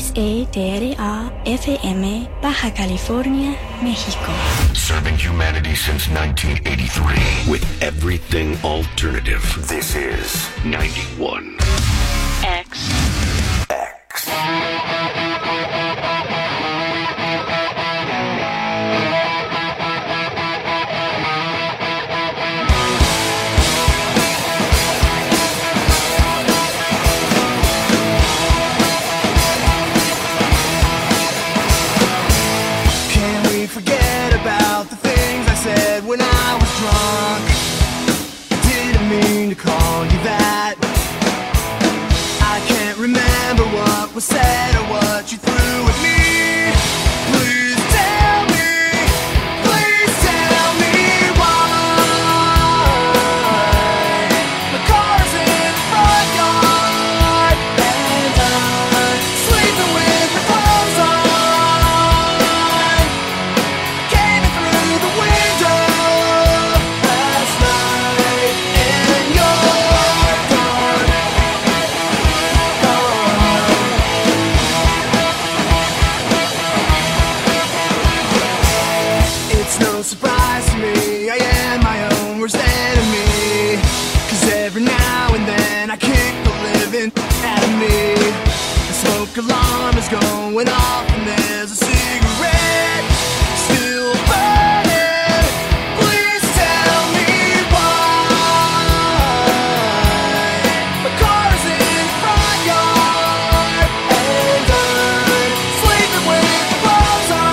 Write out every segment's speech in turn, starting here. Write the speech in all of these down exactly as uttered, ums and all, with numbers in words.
X E T R A F M, Baja California, México. Serving humanity since nineteen eighty-three with everything alternative. This is ninety-one X. X. Forget about the things I said when I was drunk. Didn't mean to call you that. I can't remember what was said or what you threw at me. Please tell me, please tell me why my car's in the front yard and I'm sleeping with my clothes on. Surprise to me, I am my own worst enemy. Cause every now and then I kick the living out of me. The smoke alarm is going off and there's a cigarette still burning. Please tell me why my car's in the front yard and I'm sleeping with the clothes on.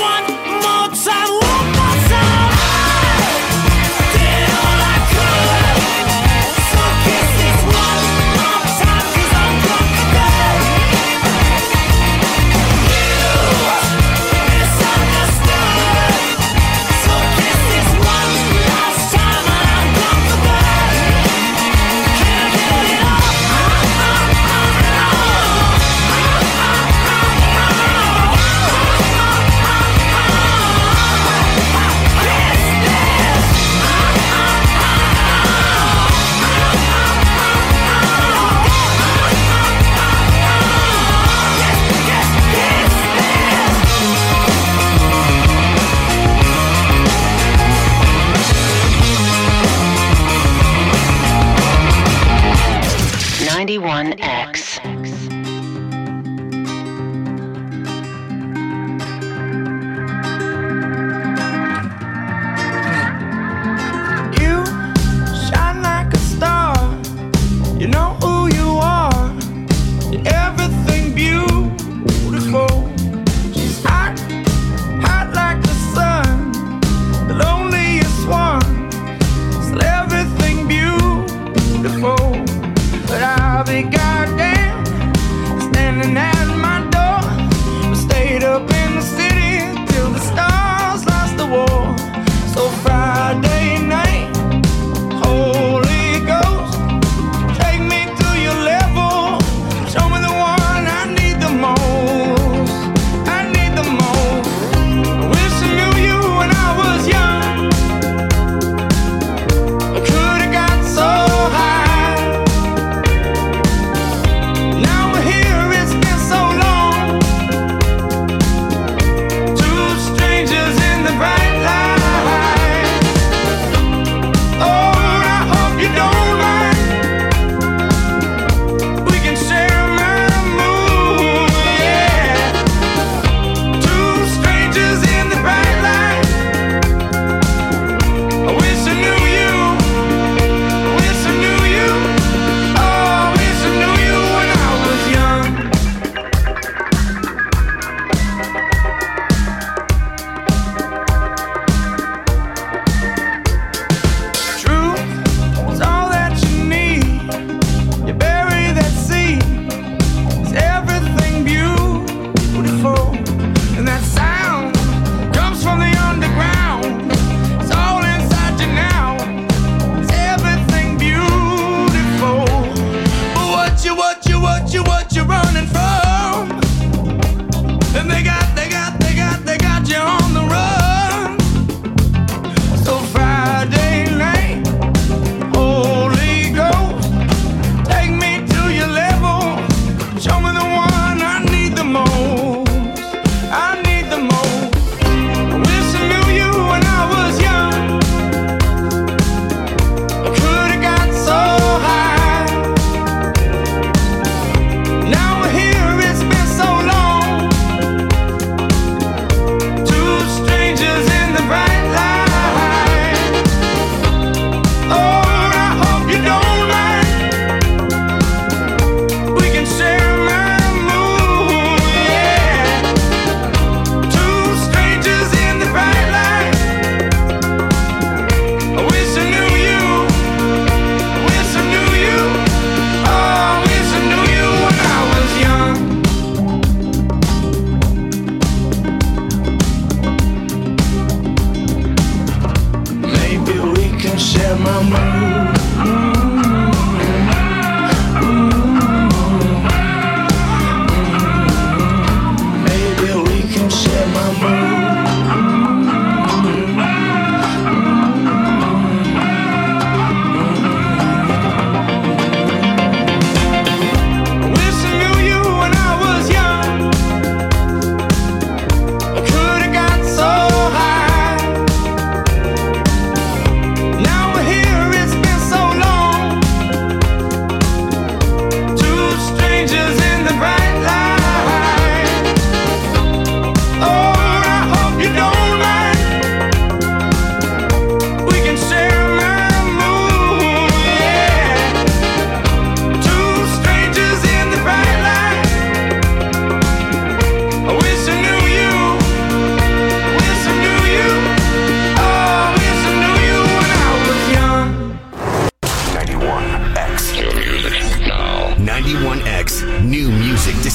one more time, one more time. I did all I could, so kiss this one more time, 'cause I'm drunk again. You misunderstood, so kiss this one last time, and I'm drunk again. Can I get it up? ninety-one X. You shine like a star. You know who you are. You're everything beautiful. She's hot, hot like the sun, the loneliest one. Still everything beautiful. But I'll be goddamn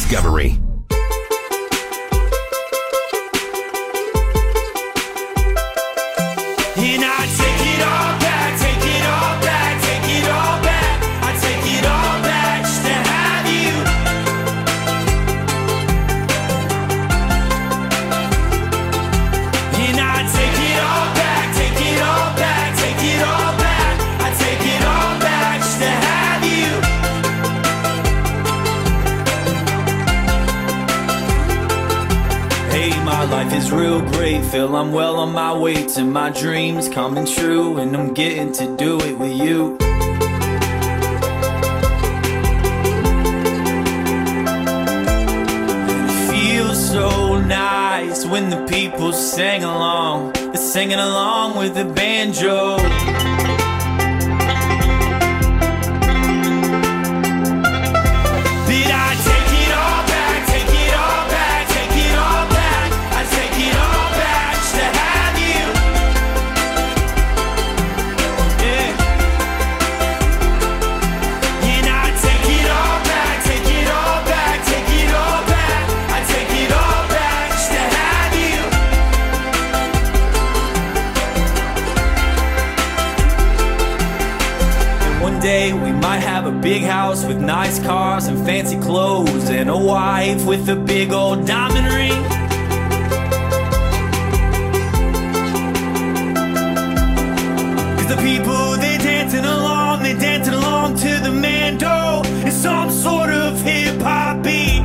Discovery. And I take it all back, take it all back, take it all back. I take it all back just to have you. And I take it all back, take it all back, take it all back. I take it all back just to have you. Hey, my life is real great. Feel I'm well on my way to my dreams coming true, and I'm getting to do it with you. It feels so nice when the people sing along. They're singing along with the banjo. Did I take it all back, take it all back, take it all back. I take it all back just to have you. Yeah. And I take it all back, take it all back, take it all back. I take it all back just to have you. One day we might have a big house with nice cars and fancy clothes, and a wife with a big old diamond ring. Cause the people, they dancing along, they dancing along to the mando. It's some sort of hip hop beat.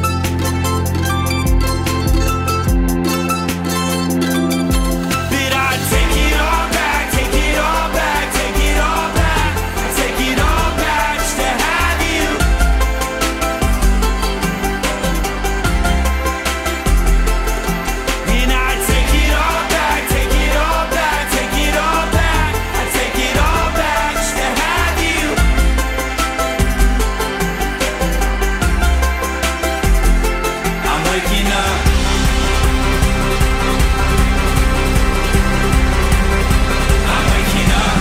Did I take it all back, take it all back, take it all back. I take it all back just to have you. And I take it all back, take it all back, take it all back. I take it all back just to have you. I'm waking up. I'm waking up.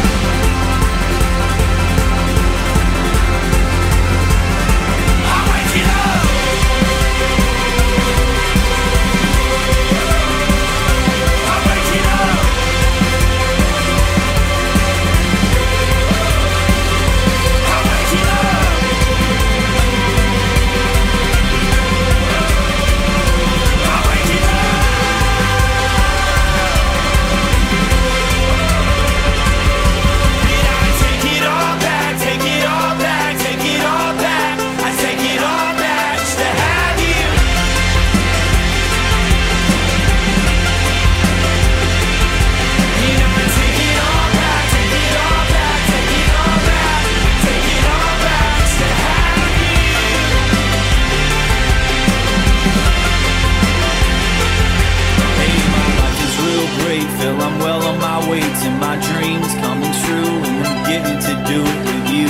I'm waking up. I'm waking up. I'm waking up. I'm waking up. Did I take it all back, take it all back, take it all back. I take it all back just to have you. Did I take it all back, take it all back, take it all back, take it all back just to have you. Hey, my life is real great. Feel I'm well on my way to my dreams coming true, and I'm getting to do it with you.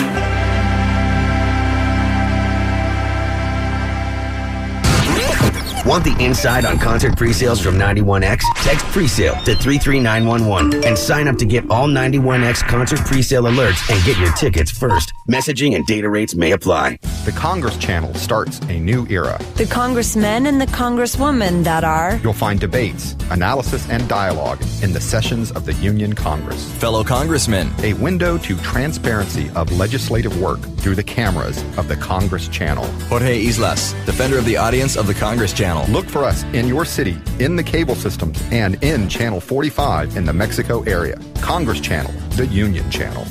Want the inside on concert pre-sales from ninety-one X? Text pre-sale to three three nine one one and sign up to get all ninety-one X concert pre-sale alerts and get your tickets first. Messaging and data rates may apply. The Congress Channel starts a new era. The congressmen and the congresswomen that are. You'll find debates, analysis, and dialogue in the sessions of the Union Congress. Fellow congressmen, A window to transparency of legislative work through the cameras of the Congress Channel. Jorge Islas, defender of the audience of the Congress Channel. Look for us in your city, in the cable systems, and in Channel forty-five in the Mexico area. Congress Channel, the Union Channel.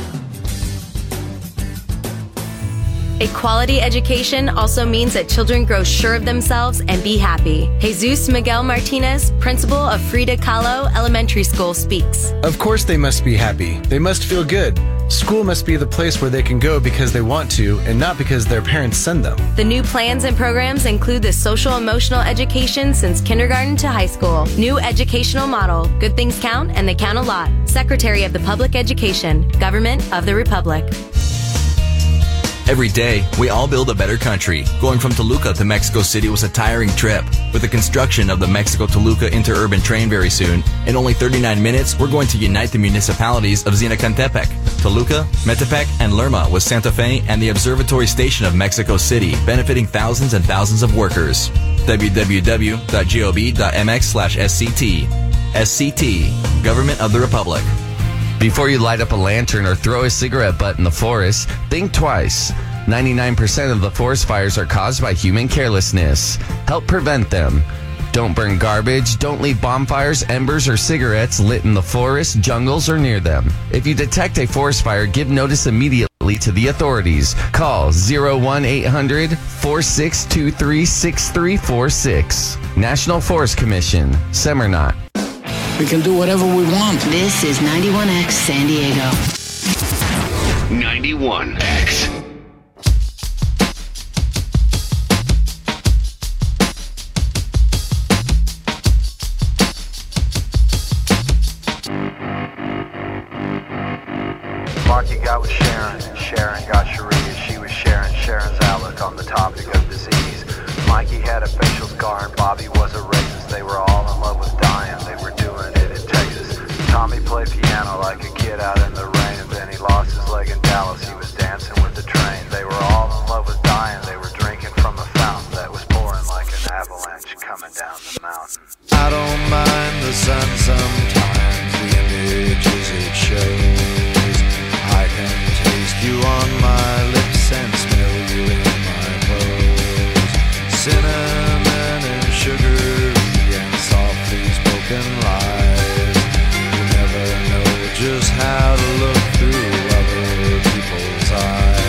A quality education also means that children grow sure of themselves and be happy. Jesus Miguel Martinez, principal of Frida Kahlo Elementary School, speaks. Of course they must be happy. They must feel good. School must be the place where they can go because they want to and not because their parents send them. The new plans and programs include the social emotional education since kindergarten to high school. New educational model. Good things count and they count a lot. Secretary of the Public Education, Government of the Republic. Every day, we all build a better country. Going from Toluca to Mexico City was a tiring trip. With the construction of the Mexico-Toluca interurban train very soon, in only thirty-nine minutes, we're going to unite the municipalities of Zinacantepec, Toluca, Metepec, and Lerma with Santa Fe and the Observatory Station of Mexico City, benefiting thousands and thousands of workers. w w w dot gob dot m x slash S C T. S C T, Government of the Republic. Before you light up a lantern or throw a cigarette butt in the forest, think twice. ninety-nine percent of the forest fires are caused by human carelessness. Help prevent them. Don't burn garbage, don't leave bonfires, embers, or cigarettes lit in the forest, jungles, or near them. If you detect a forest fire, give notice immediately to the authorities. Call oh one eight hundred, four six two three, six three four six. National Forest Commission, Seminole. We can do whatever we want. This is ninety-one X San Diego. ninety-one X. Marky got with Sharon, and Sharon got Sharia. She was sharing Sharon's outlook on the topic of disease. Mikey had a facial scar and Bobby was a racist. They were all in love with dying, they were doing it in Texas. Tommy played piano like a kid out in the rain, and then he lost his leg in Dallas. He was dancing with the train. They were all in love with dying, they were drinking from a fountain that was pouring like an avalanche coming down the mountain. I don't mind the sun sometimes, the images it shows. I can taste you on my lips and smell you in my clothes. Cinnamon and sugar and softly spoken lies. You never know just how to look through other people's eyes.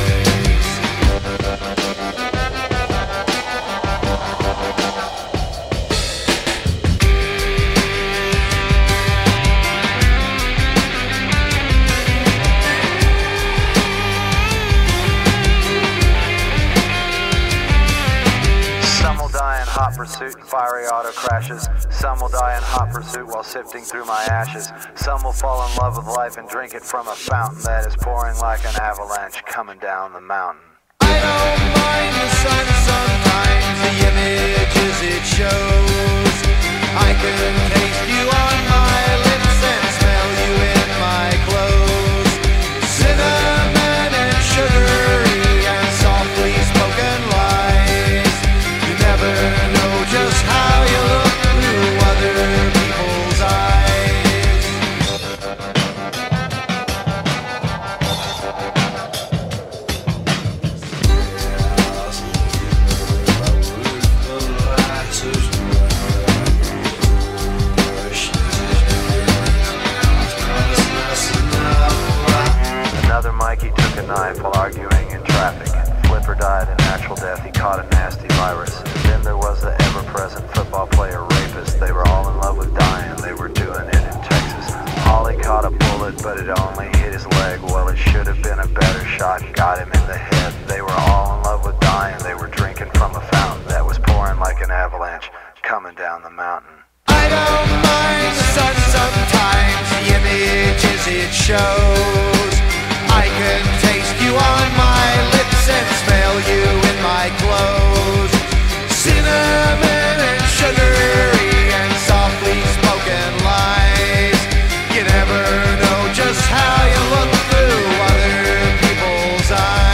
Hot pursuit and fiery auto crashes. Some will die in hot pursuit while sifting through my ashes. Some will fall in love with life and drink it from a fountain that is pouring like an avalanche coming down the mountain. I don't mind the sun sometimes, the images it shows. I can taste you on my lips and smell you in my clothes. Cinnamon and sugary and softly spoken lies. You never know just how you look through other people's eyes. Another Mikey took a knife while arguing in traffic. Flipper died a natural death, he caught a nasty virus. And then there was the ever-present football player rapist. They were all in love with dying, they were doing it in Texas. Ollie caught a bullet, but it only hit his leg. Well, it should have been a better shot, got him in the head. They were all in love with dying, they were drinking from a fountain that was pouring like an avalanche coming down the mountain. I don't mind the sun sometimes, the images it shows. I can taste you on my lips and smell you in my clothes. Cinnamon and sugary and softly spoken lies. You never know just how you look through other people's eyes.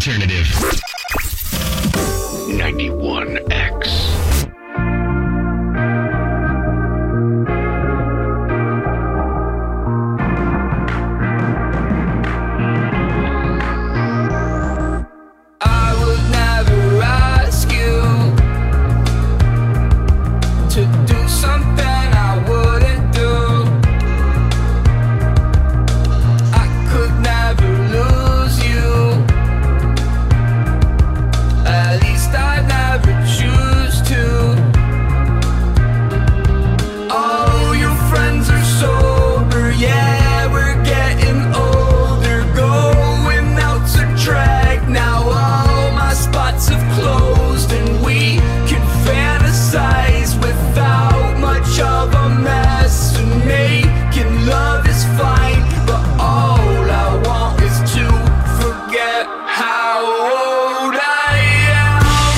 alternative. ninety-one X. I would never ask you to do something I wouldn't do. I could never lose you. At least I never choose to. All your friends are sober, yeah, we're getting older. Going out to drag now, all my spots have closed, and we can fantasize without much of a mess. And making love is fine, but all I want is to forget how old I am.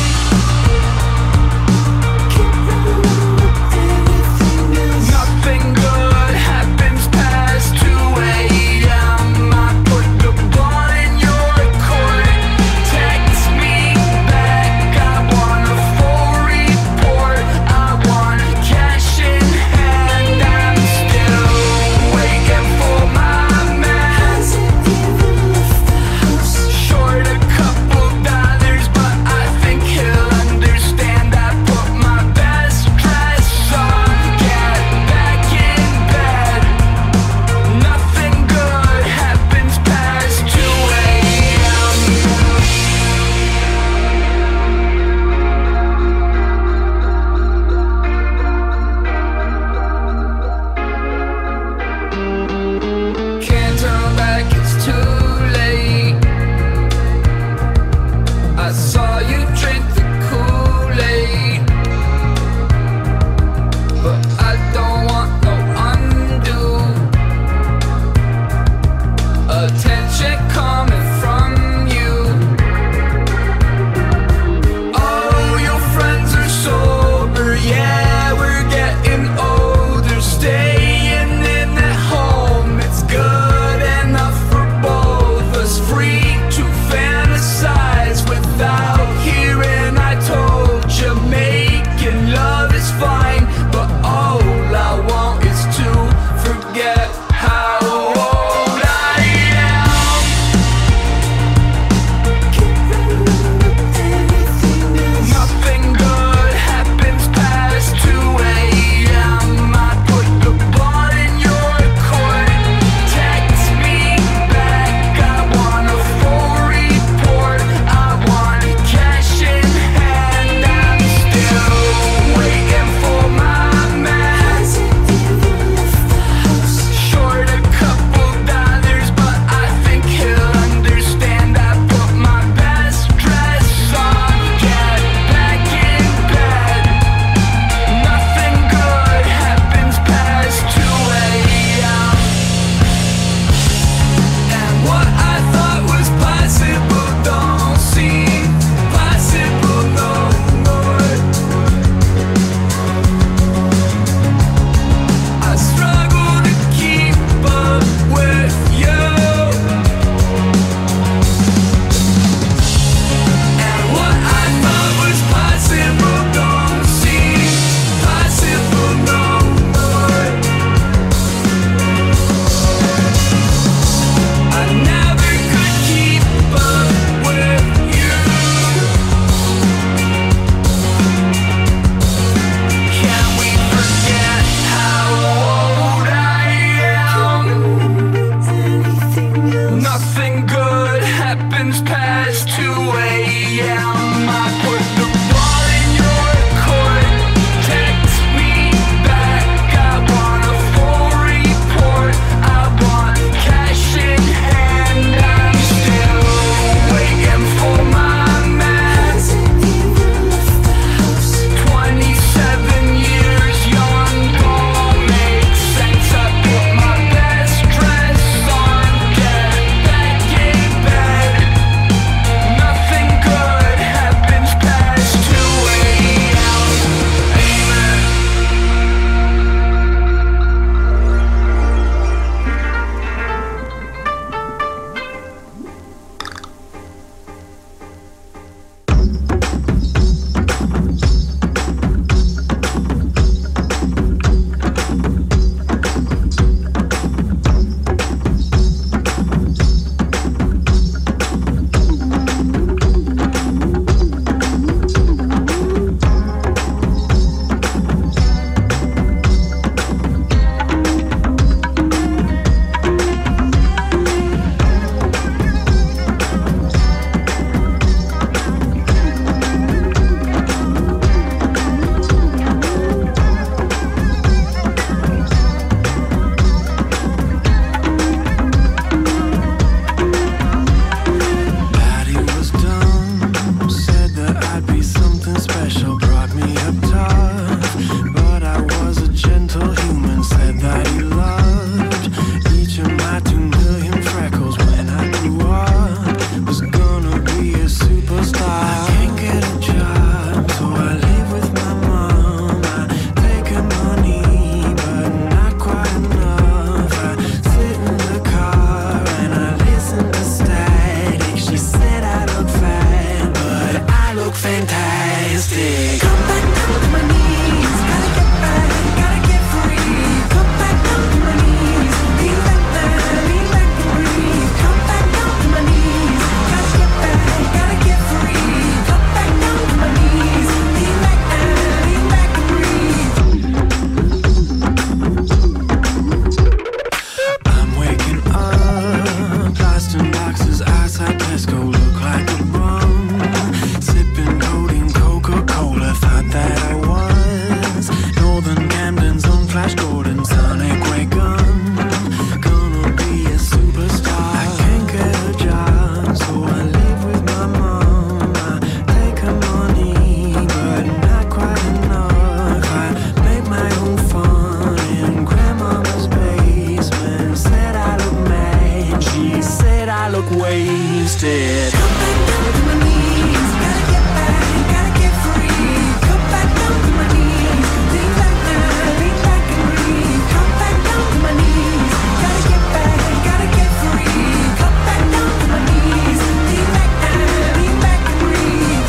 Nothing good happens past two a.m. I put the ball in your court. Text me back. I want a full report. I want cash in hand. I'm still waiting for my man. Short a couple dollars, but I think he'll understand. I put my best dress on. Get back in bed. Nothing good happens past two a.m. Can't turn back, it's too late. I saw you drink the Kool-Aid, but I don't want no undo. Attention coming from you. All your friends are sober, yeah, we're getting older. Staying in at home, it's good enough for both us. Free to fantasize without hearing I told you. Making love is fine, but all I want is to forget how old I am. Nothing good happens past two a.m. I put the ball in your court. Text me back. I want a full report. I want cash in hand. I'm still waiting for my man. Short a couple dollars, but I think he'll understand. I put my best dress on. Get back in bed. Nothing good happens past two a.m. And what I thought was possible don't seem possible no more. I struggle to keep up with you. And what I thought was possible don't seem possible no more. I never could keep up with you. Can we forget how old I am? Nothing good happens past two a.m. I put the ball in your court. Text me back. I want a full report. I want cash in hand. I'm still waiting for my man. Twenty-seven years young don't make sense. I put my best dress on. Get back in bed. Nothing good happens past look like a bum. Sipping codeine Coca-Cola, thought that I was Northern Camden's own Flash Gordon, Sonic Ray Gun. Gonna be a superstar. I can't get a job, so I live with my mom. I take her money, but not quite enough. I make my own fun in grandmama's basement. Said I look mad, she said I look wasted. Come back down to my knees, gotta get back, gotta get free. Come back down to my knees, lean back now, lean back and breathe. Come back down to my knees, gotta get back, gotta get free. Come back down to my knees, lean back now, lean back and breathe.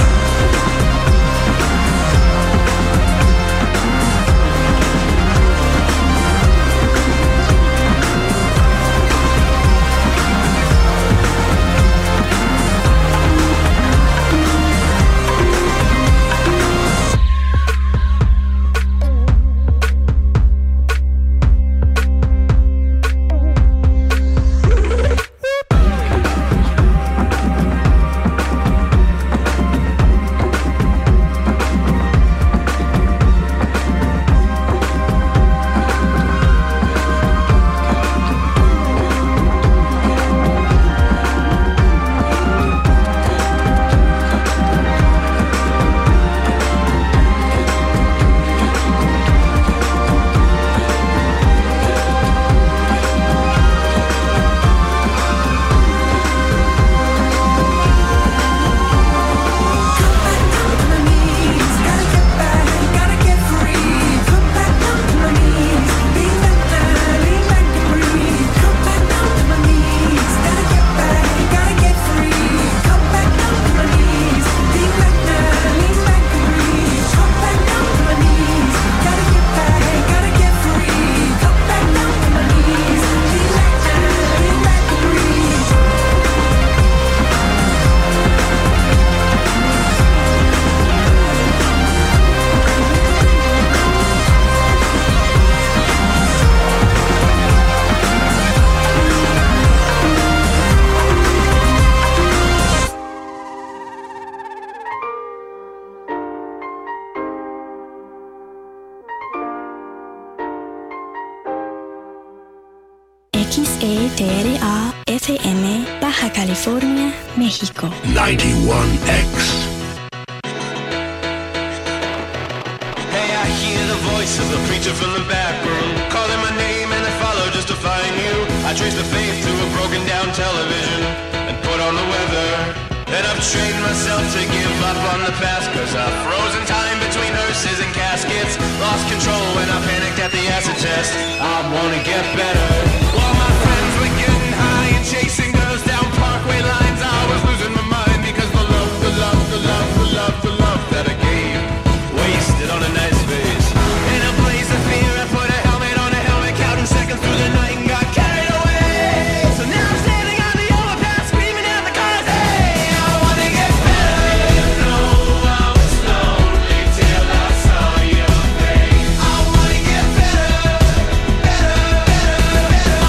X E T R A F M, Baja California, México. ninety-one X. Hey, I hear the voice of the preacher from the back room, calling my name and I follow just to find you. I trace the faith to a broken down television and put on the weather. And I've trained myself to give up on the past, cause I've frozen time between hearses and caskets. Lost control when I panicked at the acid test. I wanna get better. While my friends were getting high and chasing girls down parkway lines, I was losing my mind because the love, the love, the love, the love, the love that I gave wasted on a nice face. In a blaze of fear, I put a helmet on a helmet, counting seconds through the night and got carried away. So now I'm standing on the overpass, screaming at the cars, hey, I wanna get better. You know I was lonely till I saw your face. I wanna get better, better, better, better.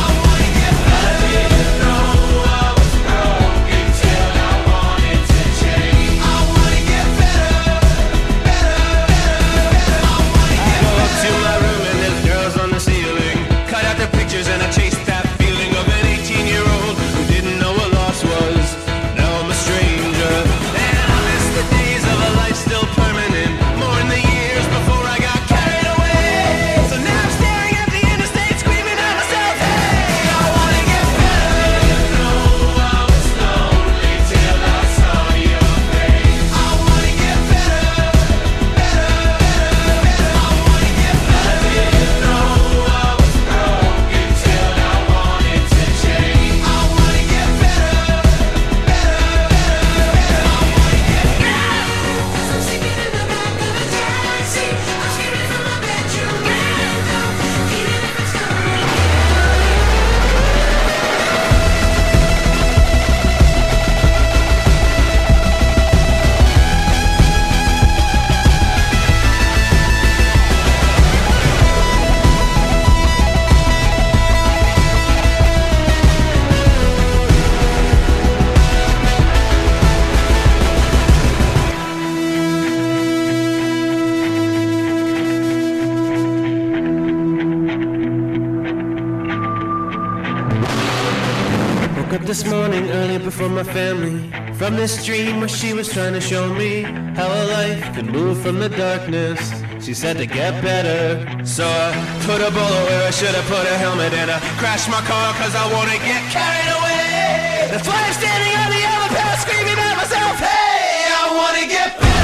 from my family, from this dream where she was trying to show me how a life could move from the darkness. She said to get better, so I put a bullet where I should have put a helmet, and I crashed my car cause I wanna get carried away. That's why I'm standing on the overpass screaming at myself, hey, I wanna get better.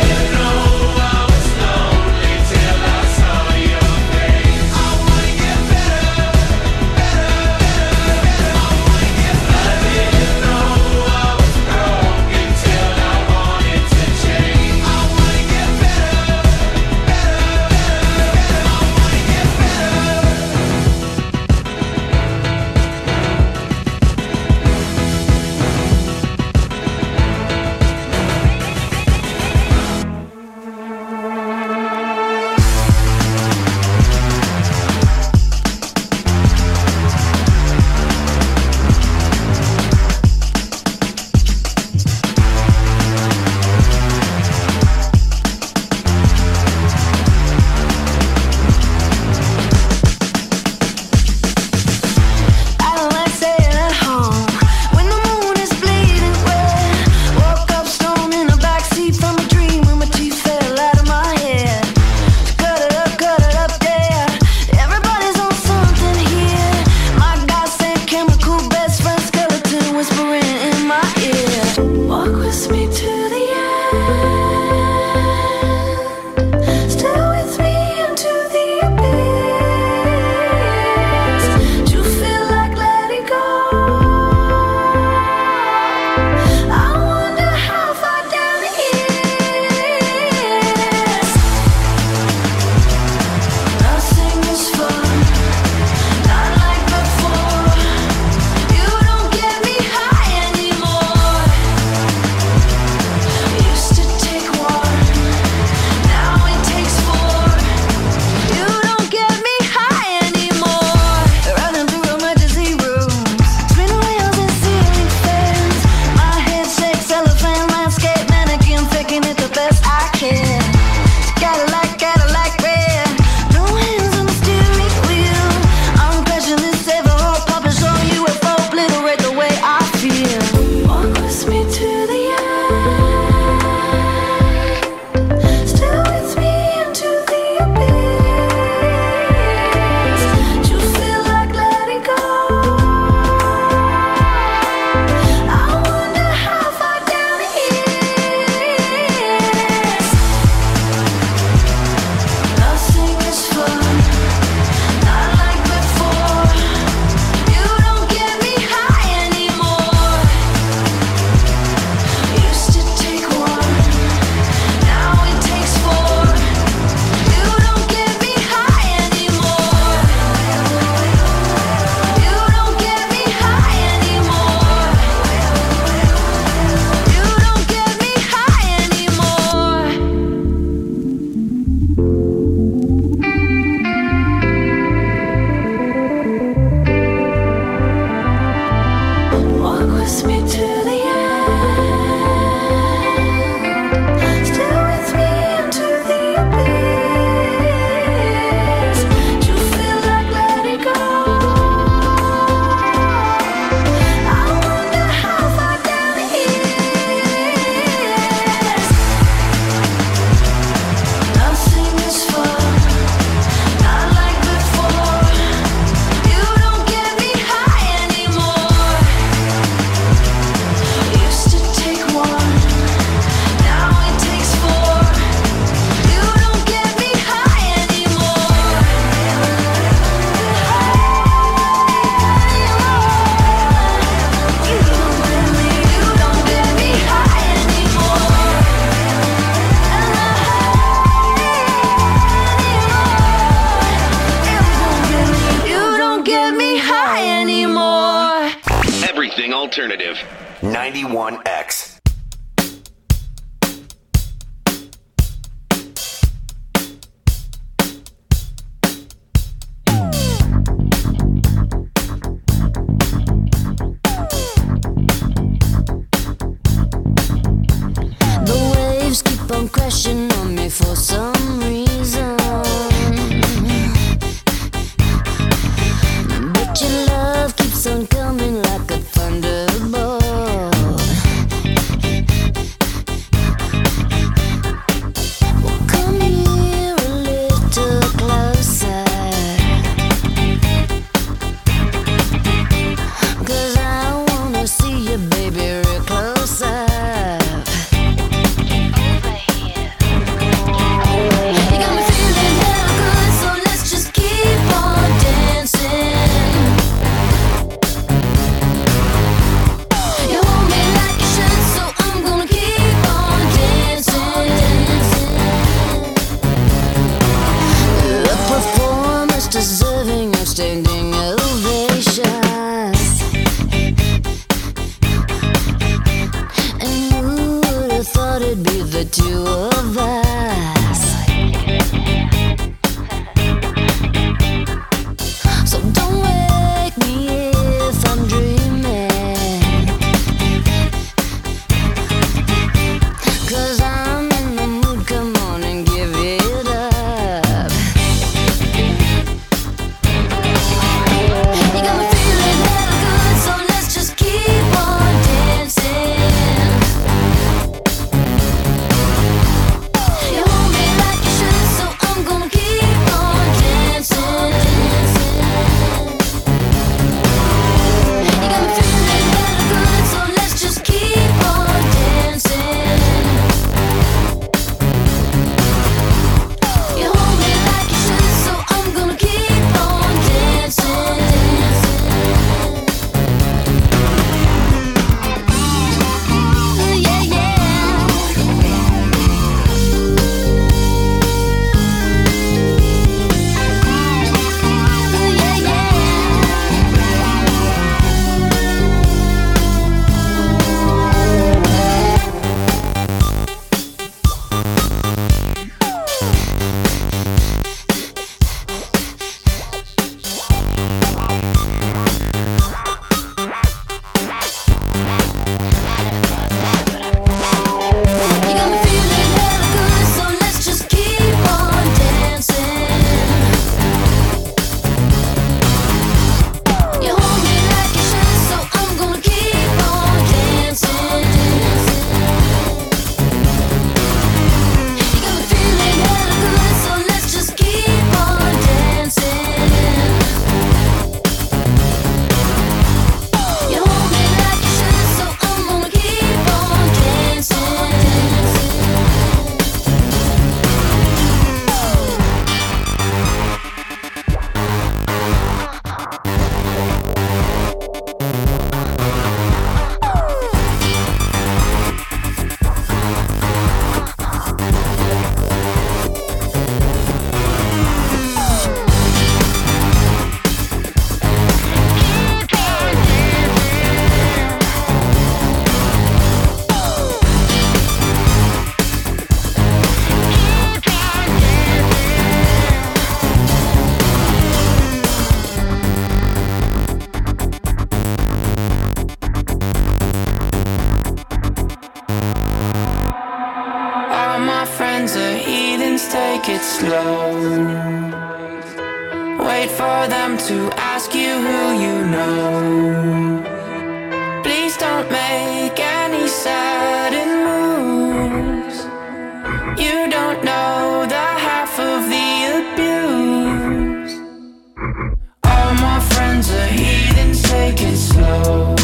Alternative ninety-one X. The waves keep on crashing on me for some reason, but your love keeps on coming like a thunderbolt. thought it'd be the two of us. So don't wake me if I'm dreaming, 'cause I'm in the mood, come on and give it up. You got me feeling hella good, so let's just keep on dancing. You hold me like you should, so I'm gonna keep on dancing. You got me feeling hella good, so let's just keep on dancing. You hold me like you should, so I'm gonna keep on dancing. Yeah, yeah. You got me feeling hella good, so let's just keep on dancing. You hold me like you should, so I'm gonna keep on dancing. You got me feeling hella good, so let's just keep on dancing. You hold me like you should, so I'm gonna keep on dancing. All my friends are heathens, take it slow. Wait for them to ask you who you know. Please don't make any sudden moves. You don't know the half of the abuse. All my friends are heathens, take it slow.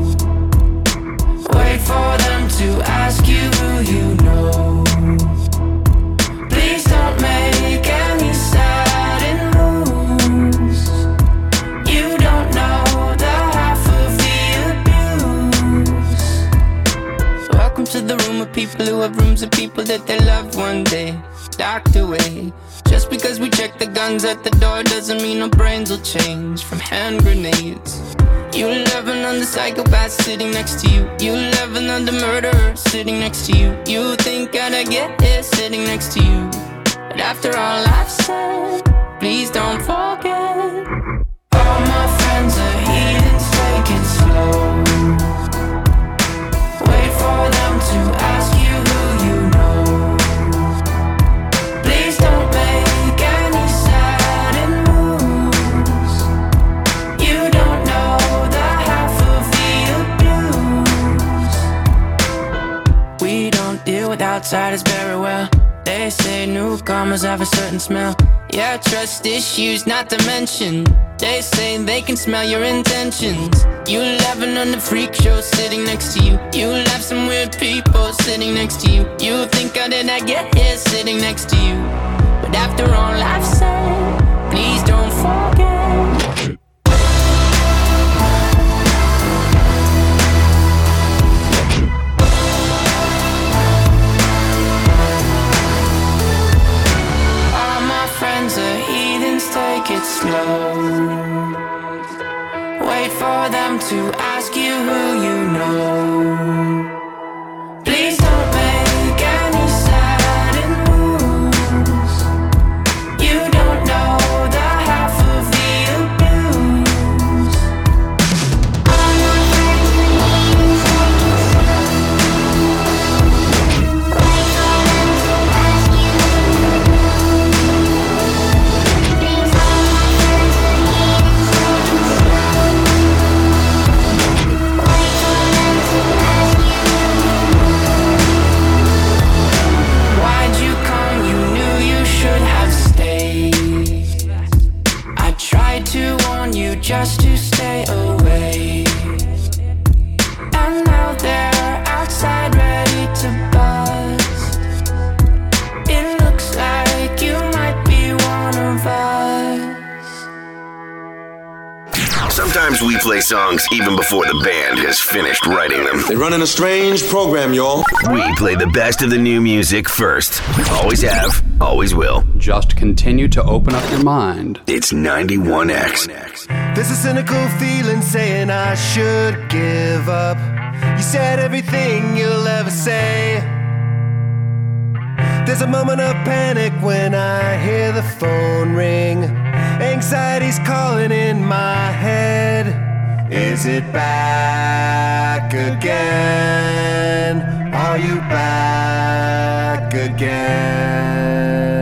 Wait for them to ask you who you know. Please don't make any sudden moves. You don't know the half of the abuse. Welcome to the room of people who have rooms of people that they loved one day docked away. Just because we check the guns at the door doesn't mean our brains will change from hand grenades. You loving on the psychopath sitting next to you. You loving on the murderer sitting next to you. You think I'd get here sitting next to you. But after all I've said, please don't forget. All my friends are heathens, take it slow. Wait for them to ask you who you know. Please don't make any sudden moves. You don't know the half of the abuse. We don't deal with outsiders very well. They say newcomers have a certain smell. Yeah, trust issues not to mention. They say they can smell your intentions. You laughing on the freak show sitting next to you. You laugh some weird people sitting next to you. You think how did I get here sitting next to you? But after all I've said, please don't forget. All my friends are heathens, take it slow. Wait for them to ask you who you know. Please don't make Sometimes we play songs even before the band has finished writing them. They're running a strange program, y'all. We play the best of the new music first. Always have, always will. Just continue to open up your mind. It's ninety-one X. There's a cynical feeling saying I should give up. You said everything you'll ever say. There's a moment of panic when I hear the phone ring. Anxiety's calling in my head. Is it back again? Are you back again?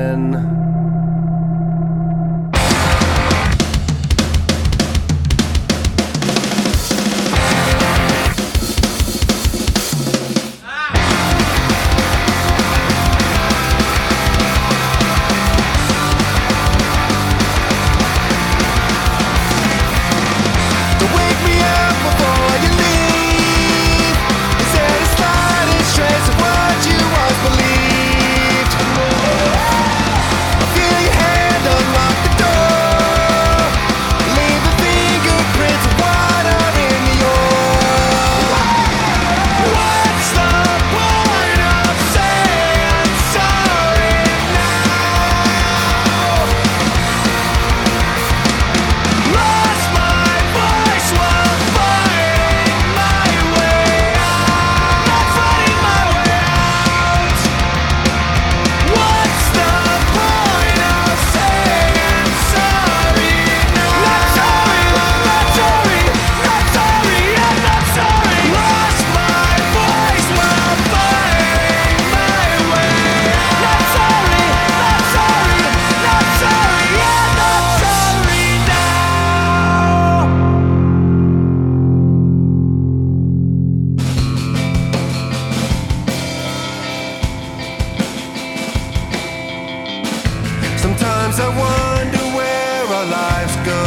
Sometimes I wonder where our lives go,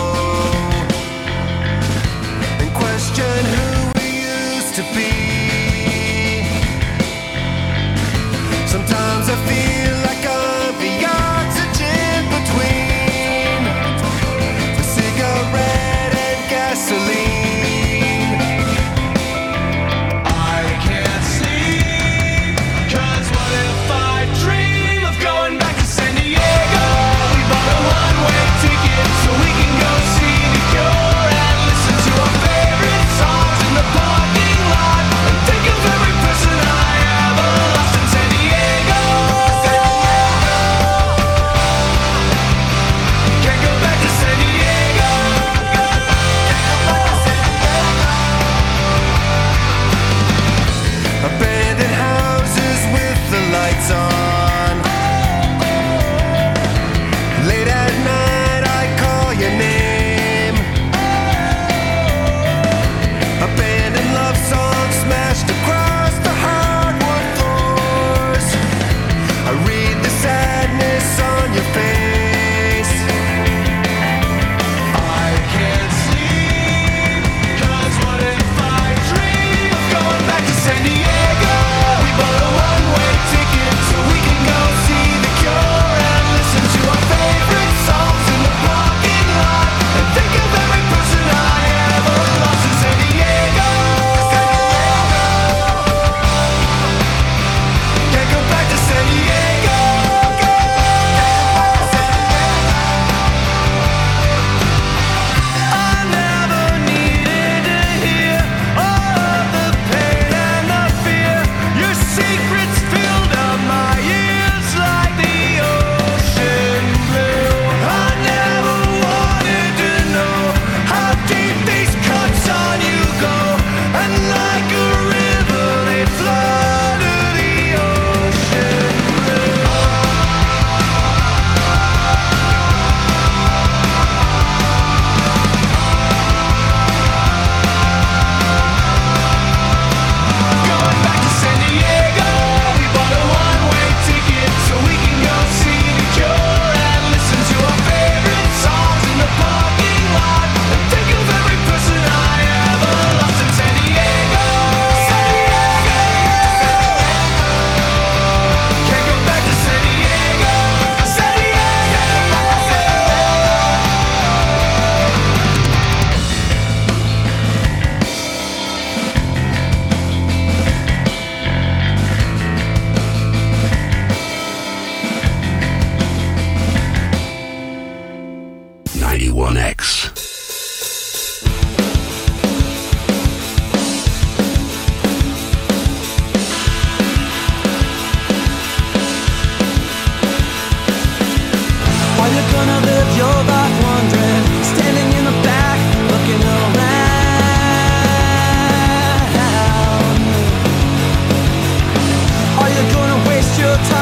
and question who we used to be. Sometimes I feel like I'm the oxygen between the cigarette and gasoline. I can't sleep, 'cause what if I dream of going back to San Diego? We bought a one-way ticket so we can go see The Cure and listen to our favorite songs in the parking lot, and think of every person I ever lost in San Diego. Can't go back to San Diego. Abandoned houses with the lights on. Late at night I call your name. Abandoned love songs smashed across the hardwood floors. I read the sadness on your face. I can't sleep, 'cause what if I dream of going back to San Diego? We bought a one-way ticket so we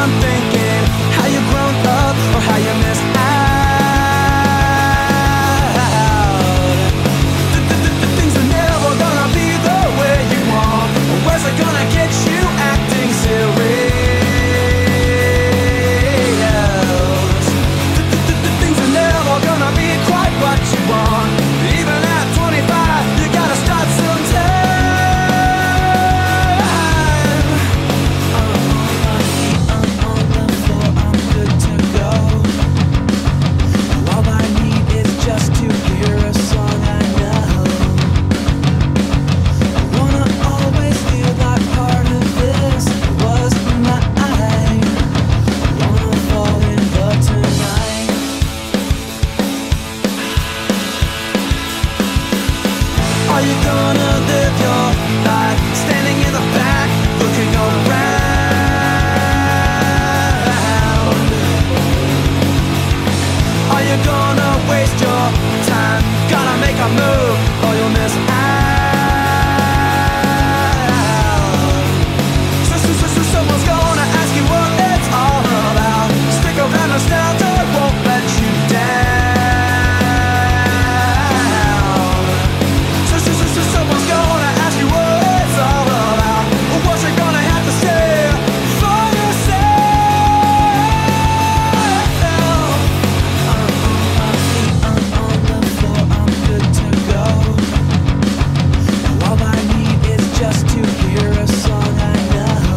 I'm thinking how you grown up or how you missed out. The, the, the, the things are never gonna be the way you want. Where's it gonna get you acting serious? The, the, the, the things are never gonna be quite what you want. Even at twenty-five, you gotta start sometime. Just to hear a song I know. I wanna always feel like part of this was mine. I wanna fall in love tonight. Are you gonna live your life standing in the back, looking around? Are you gonna waste your time? Gotta make a move or you'll miss out. So, so, so, so someone's gonna ask you what it's all about. Stick around, nostalgia won't let you down. So, so, so, so someone's gonna ask you what it's all about. Or what's it gonna have to say for yourself? Just to hear a song I know.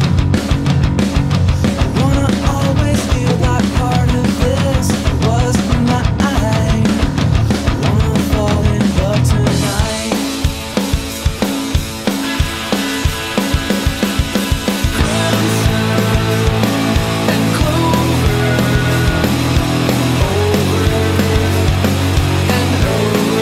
I wanna always feel like part of this was mine. I wanna fall in love tonight. Crimson and clover, over and over.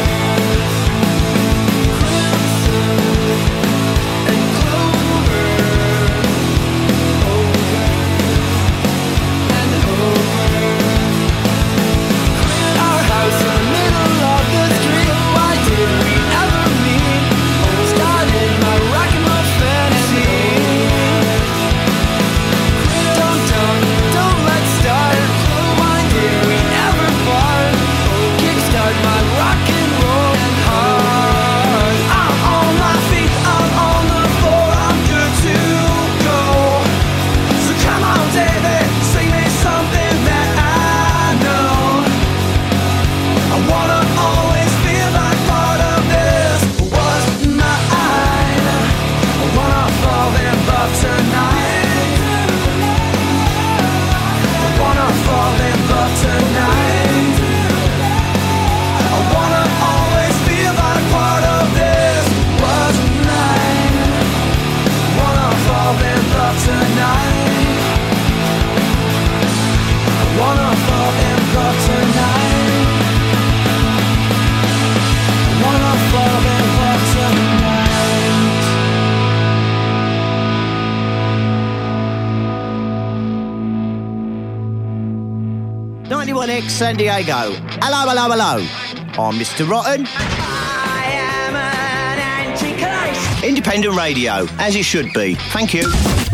ninety-one X San Diego. Hello, hello, hello. I'm Mister Rotten. I am an anti-Christ. Independent radio, as it should be. Thank you.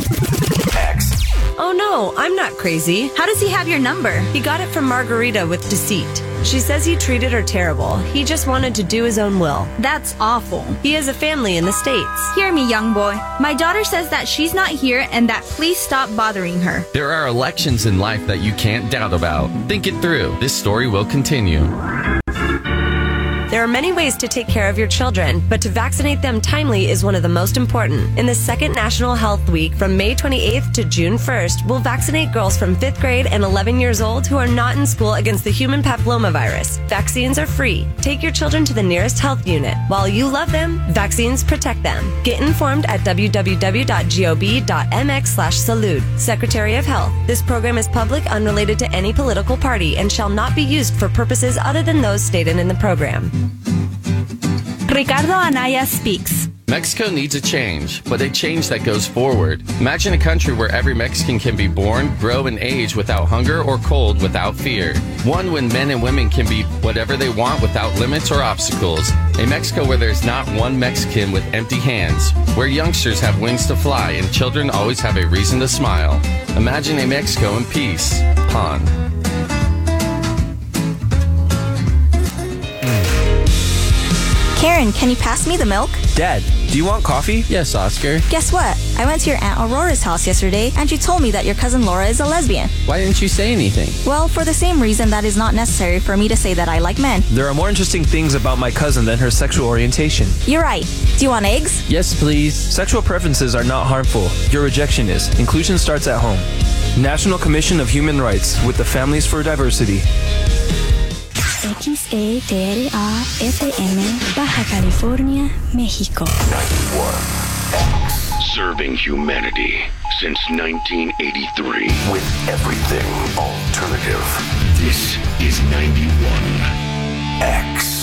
Oh no, I'm not crazy. How does he have your number? He got it from Margarita with deceit. She says he treated her terrible. He just wanted to do his own will. That's awful. He has a family in the States. Hear me, young boy. My daughter says that she's not here and that please stop bothering her. There are elections in life that you can't doubt about. Think it through. This story will continue. There are many ways to take care of your children, but to vaccinate them timely is one of the most important. In the second National Health Week from May twenty-eighth to June first, we'll vaccinate girls from fifth grade and eleven years old who are not in school against the human papillomavirus. Vaccines are free. Take your children to the nearest health unit. While you love them, vaccines protect them. Get informed at w w w dot gob dot m x slash salud. Secretary of Health. This program is public, unrelated to any political party, and shall not be used for purposes other than those stated in the program. Ricardo Anaya speaks. Mexico needs a change, but a change that goes forward. Imagine a country where every Mexican can be born, grow, and age without hunger or cold, without fear. One when men and women can be whatever they want without limits or obstacles. A Mexico where there's not one Mexican with empty hands, where youngsters have wings to fly and children always have a reason to smile. Imagine a Mexico in peace. Han. Karen, can you pass me the milk? Dad, do you want coffee? Yes, Oscar. Guess what? I went to your Aunt Aurora's house yesterday, and she told me that your cousin Laura is a lesbian. Why didn't you say anything? Well, for the same reason that is not necessary for me to say that I like men. There are more interesting things about my cousin than her sexual orientation. You're right. Do you want eggs? Yes, please. Sexual preferences are not harmful. Your rejection is. Inclusion starts at home. National Commission of Human Rights with the Families for Diversity. X E T R A F M, Baja California, México. ninety-one X. Serving humanity since nineteen eighty-three. With everything alternative. This is ninety-one X.